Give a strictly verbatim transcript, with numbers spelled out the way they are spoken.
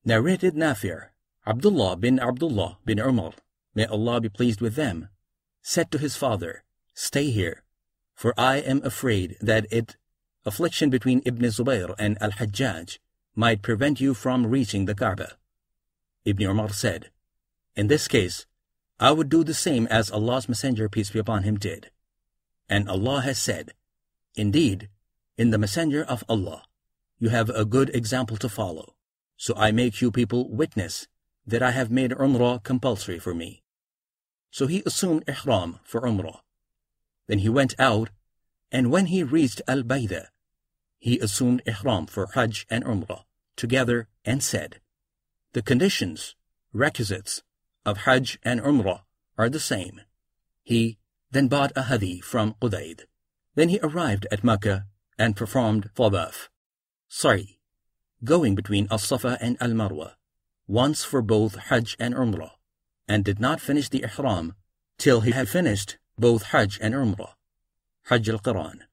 Narrated Nafi', Abdullah bin Abdullah bin Umar, may Allah be pleased with them, said to his father, "Stay here, for I am afraid that it, affliction between Ibn Zubayr and Al-Hajjaj, might prevent you from reaching the Kaaba." Ibn Umar said, "In this case, I would do the same as Allah's Messenger, peace be upon him, did. And Allah has said, Indeed, in the Messenger of Allah, you have a good example to follow. So I make you people witness that I have made Umrah compulsory for me." So he assumed Ihram for Umrah. Then he went out, and when he reached Al-Bayda, he assumed Ihram for Hajj and Umrah together and said, "The conditions, requisites of Hajj and Umrah are the same." He then bought a hadi from Qudayd. Then he arrived at Mecca and performed Tawaf, Sa'i, going between As-Safa and Al-Marwa, once for both Hajj and Umrah, and did not finish the Ihram till he had finished both Hajj and Umrah, Hajj al-Qiran.